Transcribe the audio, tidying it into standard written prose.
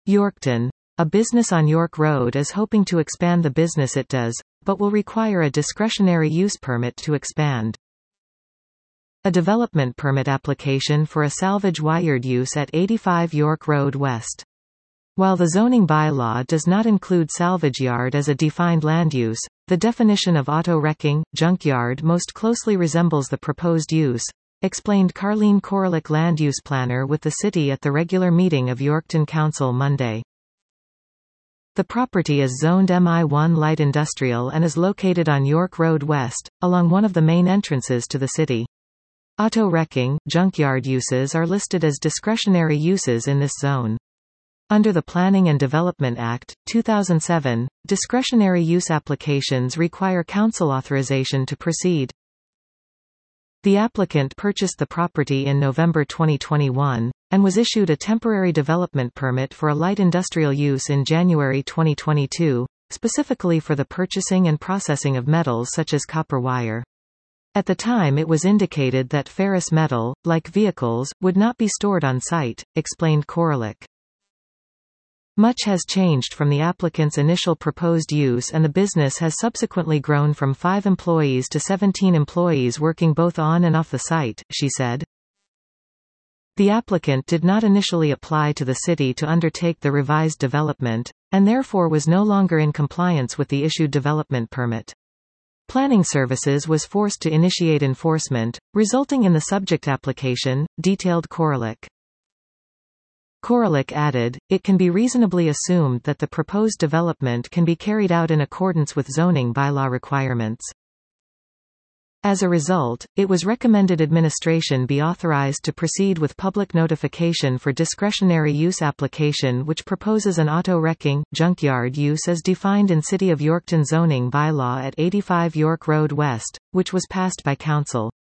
Yorkton. A business on York Road is hoping to expand the business it does, but will require a discretionary use permit to expand. A development permit application for a salvage yard use at 85 York Road West. While the zoning bylaw does not include salvage yard as a defined land use, the definition of auto wrecking, junkyard most closely resembles the proposed use, explained Carleen Korolik, land use planner with the city at the regular meeting of Yorkton Council Monday. The property is zoned MI1 light industrial and is located on York Road West, along one of the main entrances to the city. Auto wrecking, junkyard uses are listed as discretionary uses in this zone. Under the Planning and Development Act, 2007, discretionary use applications require council authorization to proceed. The applicant purchased the property in November 2021, and was issued a temporary development permit for a light industrial use in January 2022, specifically for the purchasing and processing of metals such as copper wire. At the time it was indicated that ferrous metal, like vehicles, would not be stored on site, explained Korolik. Much has changed from the applicant's initial proposed use, and the business has subsequently grown from 5 employees to 17 employees working both on and off the site, she said. The applicant did not initially apply to the city to undertake the revised development, and therefore was no longer in compliance with the issued development permit. Planning Services was forced to initiate enforcement, resulting in the subject application, detailed Korolik. Korolik added, it can be reasonably assumed that the proposed development can be carried out in accordance with zoning bylaw requirements. As a result, it was recommended administration be authorized to proceed with public notification for discretionary use application which proposes an auto wrecking, junkyard use as defined in City of Yorkton zoning bylaw at 85 York Road West, which was passed by Council.